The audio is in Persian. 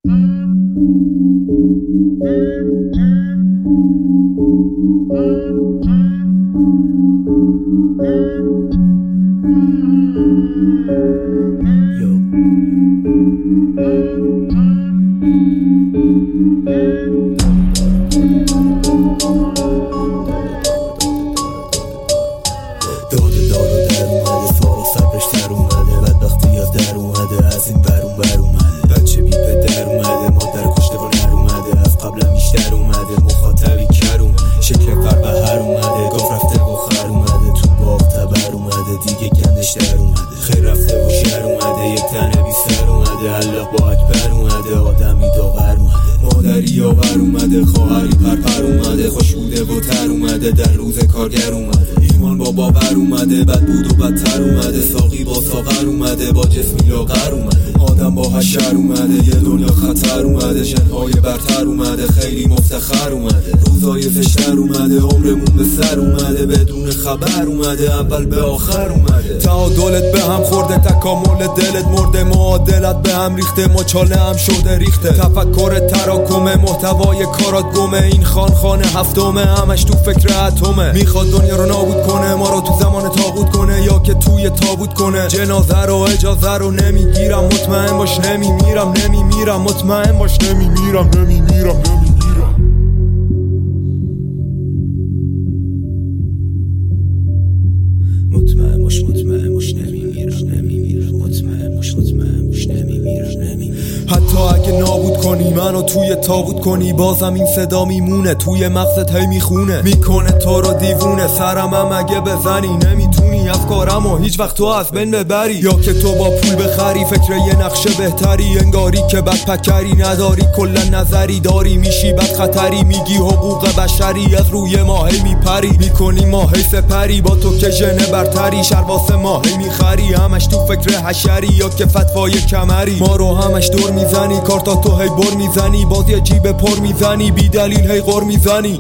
خیر رفته و شهر اومده، یک تنه بی سر اومده، الله با اکبر اومده، آدمی داور اومده، مادری آور اومده، خواهری پرپر اومده، خوش بوده و تر اومده، در روز کارگر اومده، ایمان با باور اومده، بد بود و بدتر اومده، ساقی با ساغر اومده، با جسمی لاغر اومده، آدم با حشر اومده، یه دنیا خطر اومده، جنهای برتر اومده، خیلی مفتخر اومده، روزای زشتر اومده، عمرمون به سر اومده، بدون خبر اومده، اول به آخر اومده، تعادلت به هم خورده، تکامل دلت مرده، معادلت به هم ریخته، مچاله هم شده ریخته، تفکر تراکمه، محتوای کارات گمه، این خانه هفتمه، همش تو فکر اتمه، میخواد دنیا رو نابود کنه، ما رو تو زمان تابوت کنه، یا که توی تابوت کنه، جنازه رو اجازه رو نمیگیرم، مطمئن باش نمیمیرم، مطمئن باش نمیمیرم. حتی اگه نابود کنی منو توی تابوت کنی، بازم این صدا میمونه توی مغزت، هی میخونه، میکنه تو رو دیوونه، سرم هم اگه بزنی نمیتونی افکارمو هیچ وقت تو از بین ببری، یا که تو با پول بخری فکر یه نقشه بهتری، انگاری که بد پکری نداری، کلا نظری داری، میشی بد خطری، میگی حقوق بشری، از روی ماهی میپری، میکنی ماهی سپری، با تو که ژن برتری، شرواس ماهی میخری، همش تو فکر حشری، یا که فتوای کمری، ما رو همش دور میزنی، کارتا تو هی بر میزنی، باز یه جیب پر میزنی، بی دلیل هی غر میزنی.